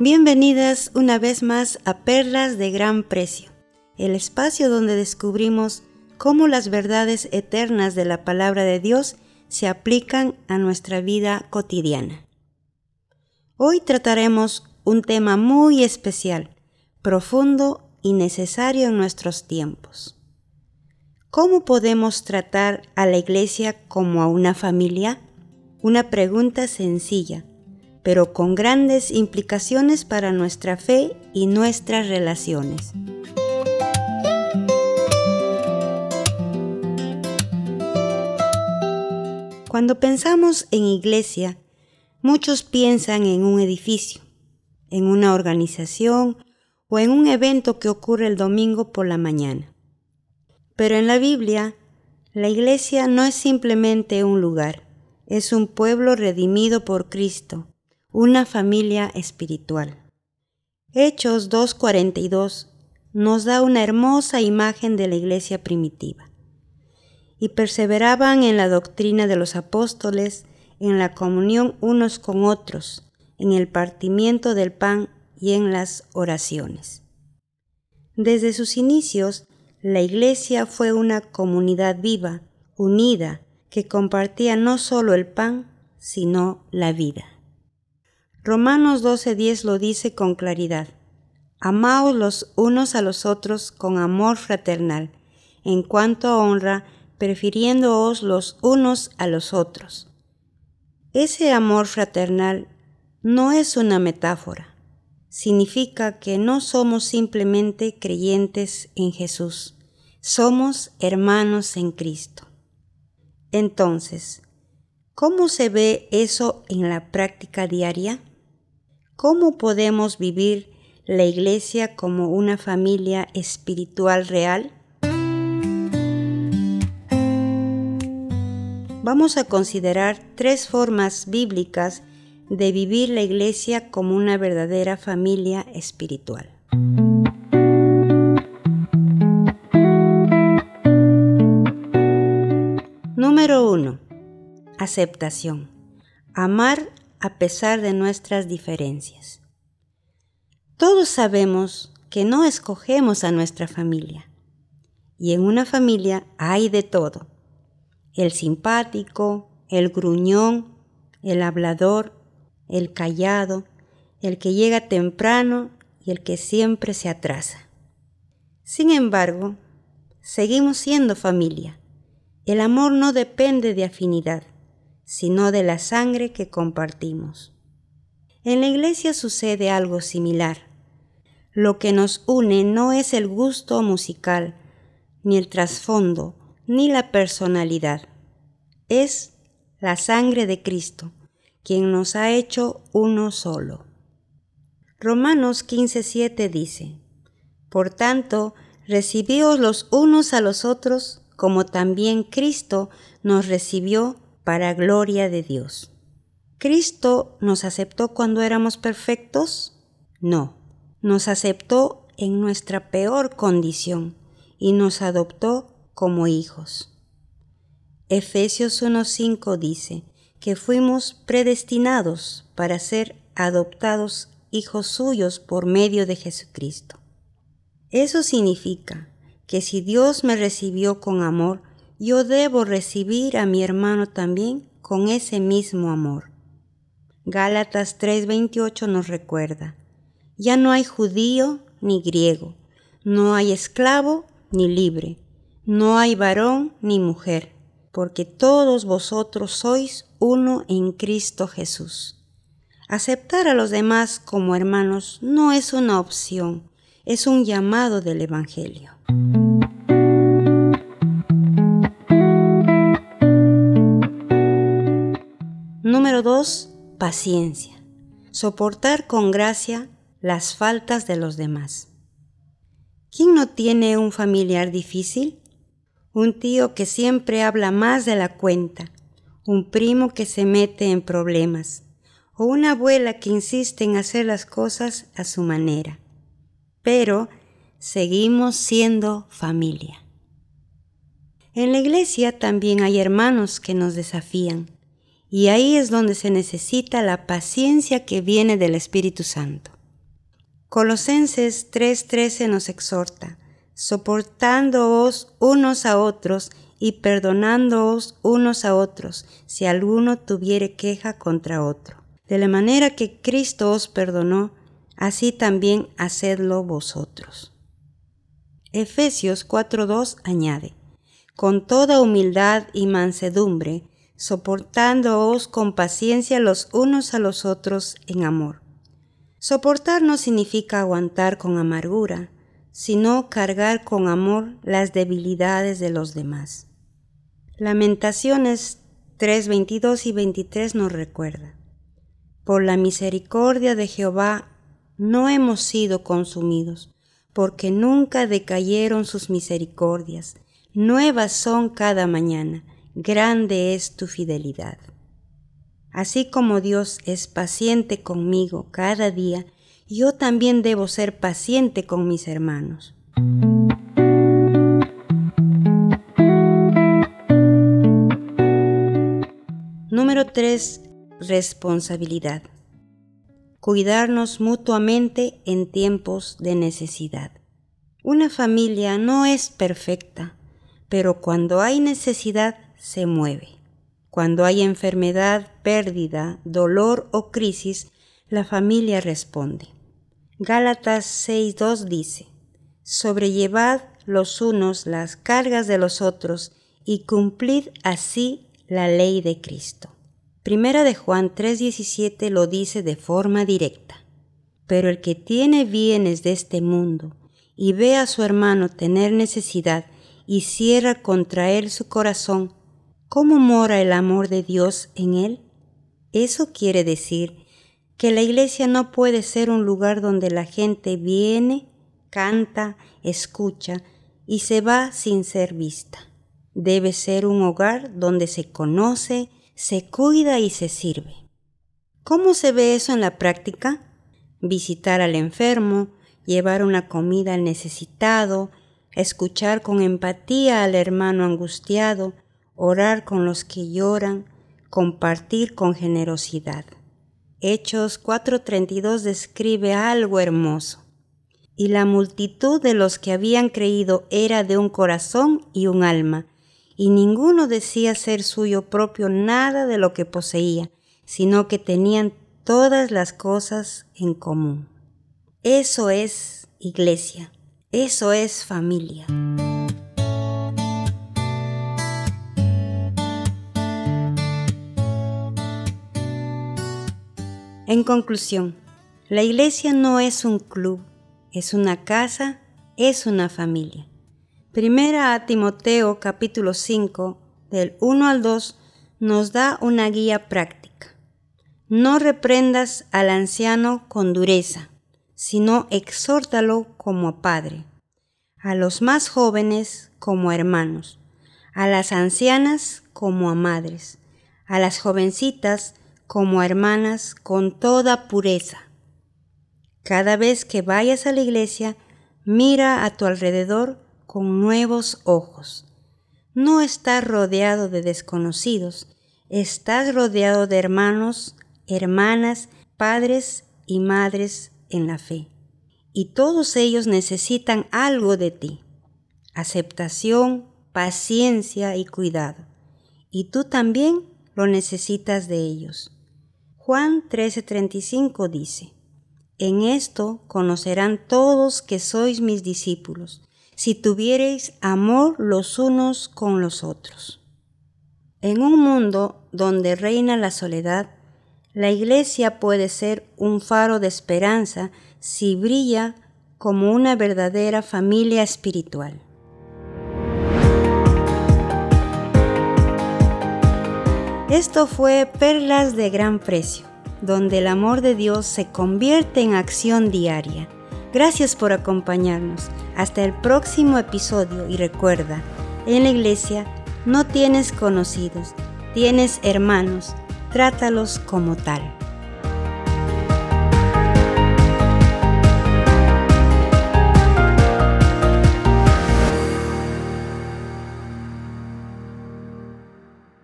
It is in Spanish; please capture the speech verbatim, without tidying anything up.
Bienvenidas una vez más a Perlas de Gran Precio, el espacio donde descubrimos cómo las verdades eternas de la palabra de Dios se aplican a nuestra vida cotidiana. Hoy trataremos un tema muy especial, profundo y necesario en nuestros tiempos. ¿Cómo podemos tratar a la iglesia como a una familia? Una pregunta sencilla, pero con grandes implicaciones para nuestra fe y nuestras relaciones. Cuando pensamos en iglesia, muchos piensan en un edificio, en una organización o en un evento que ocurre el domingo por la mañana. Pero en la Biblia, la iglesia no es simplemente un lugar, es un pueblo redimido por Cristo, una familia espiritual. Hechos dos cuarenta y dos nos da una hermosa imagen de la iglesia primitiva. Y perseveraban en la doctrina de los apóstoles, en la comunión unos con otros, en el partimiento del pan y en las oraciones. Desde sus inicios, la iglesia fue una comunidad viva, unida, que compartía no solo el pan, sino la vida. Romanos doce diez lo dice con claridad: amaos los unos a los otros con amor fraternal, en cuanto a honra, prefiriéndoos los unos a los otros. Ese amor fraternal no es una metáfora. Significa que no somos simplemente creyentes en Jesús, somos hermanos en Cristo. Entonces, ¿cómo se ve eso en la práctica diaria? ¿Cómo podemos vivir la iglesia como una familia espiritual real? Vamos a considerar tres formas bíblicas de vivir la iglesia como una verdadera familia espiritual. Número uno. Aceptación. Amar a pesar de nuestras diferencias. Todos sabemos que no escogemos a nuestra familia. Y en una familia hay de todo: el simpático, el gruñón, el hablador, el callado, el que llega temprano y el que siempre se atrasa. Sin embargo, seguimos siendo familia. El amor no depende de afinidad, sino de la sangre que compartimos. En la iglesia sucede algo similar. Lo que nos une no es el gusto musical, ni el trasfondo, ni la personalidad. Es la sangre de Cristo, quien nos ha hecho uno solo. Romanos quince siete dice: por tanto, recibíos los unos a los otros, como también Cristo nos recibió para gloria de Dios. ¿Cristo nos aceptó cuando éramos perfectos? No, nos aceptó en nuestra peor condición y nos adoptó como hijos. Efesios uno cinco dice que fuimos predestinados para ser adoptados hijos suyos por medio de Jesucristo. Eso significa que si Dios me recibió con amor, yo debo recibir a mi hermano también con ese mismo amor. Gálatas tres veintiocho nos recuerda: ya no hay judío ni griego, no hay esclavo ni libre, no hay varón ni mujer, porque todos vosotros sois uno en Cristo Jesús. Aceptar a los demás como hermanos no es una opción, es un llamado del Evangelio. Número dos. Paciencia. Soportar con gracia las faltas de los demás. ¿Quién no tiene un familiar difícil? Un tío que siempre habla más de la cuenta, un primo que se mete en problemas, o una abuela que insiste en hacer las cosas a su manera. Pero seguimos siendo familia. En la iglesia también hay hermanos que nos desafían, y ahí es donde se necesita la paciencia que viene del Espíritu Santo. Colosenses tres trece nos exhorta: soportándoos unos a otros y perdonándoos unos a otros, si alguno tuviere queja contra otro. De la manera que Cristo os perdonó, así también hacedlo vosotros. Efesios cuatro dos añade: con toda humildad y mansedumbre, soportándoos con paciencia los unos a los otros en amor. Soportar no significa aguantar con amargura, sino cargar con amor las debilidades de los demás. Lamentaciones tres veintidós y veintitrés nos recuerda: por la misericordia de Jehová no hemos sido consumidos, porque nunca decayeron sus misericordias. Nuevas son cada mañana, grande es tu fidelidad. Así como Dios es paciente conmigo cada día, yo también debo ser paciente con mis hermanos. Número tres. Responsabilidad. Cuidarnos mutuamente en tiempos de necesidad. Una familia no es perfecta, pero cuando hay necesidad se mueve. Cuando hay enfermedad, pérdida, dolor o crisis, la familia responde. Gálatas seis dos dice: sobrellevad los unos las cargas de los otros y cumplid así la ley de Cristo. Primera de Juan tres diecisiete lo dice de forma directa: pero el que tiene bienes de este mundo y ve a su hermano tener necesidad y cierra contra él su corazón, ¿cómo mora el amor de Dios en él? Eso quiere decir que la iglesia no puede ser un lugar donde la gente viene, canta, escucha y se va sin ser vista. Debe ser un hogar donde se conoce, se cuida y se sirve. ¿Cómo se ve eso en la práctica? Visitar al enfermo, llevar una comida al necesitado, escuchar con empatía al hermano angustiado, orar con los que lloran, compartir con generosidad. Hechos cuatro treinta y dos describe algo hermoso. Y la multitud de los que habían creído era de un corazón y un alma, y ninguno decía ser suyo propio nada de lo que poseía, sino que tenían todas las cosas en común. Eso es iglesia, eso es familia. En conclusión, la iglesia no es un club, es una casa, es una familia. Primera a Timoteo capítulo cinco, del uno al dos, nos da una guía práctica. No reprendas al anciano con dureza, sino exhórtalo como a padre, a los más jóvenes como a hermanos, a las ancianas como a madres, a las jovencitas como a hermanas con toda pureza. Cada vez que vayas a la iglesia, mira a tu alrededor con nuevos ojos. No estás rodeado de desconocidos, estás rodeado de hermanos, hermanas, padres y madres en la fe. Y todos ellos necesitan algo de ti: aceptación, paciencia y cuidado. Y tú también lo necesitas de ellos. Juan trece treinta y cinco dice: en esto conocerán todos que sois mis discípulos, si tuviereis amor los unos con los otros. En un mundo donde reina la soledad, la iglesia puede ser un faro de esperanza si brilla como una verdadera familia espiritual. Esto fue Perlas de Gran Precio, donde el amor de Dios se convierte en acción diaria. Gracias por acompañarnos. Hasta el próximo episodio y recuerda, en la iglesia no tienes conocidos, tienes hermanos, trátalos como tal.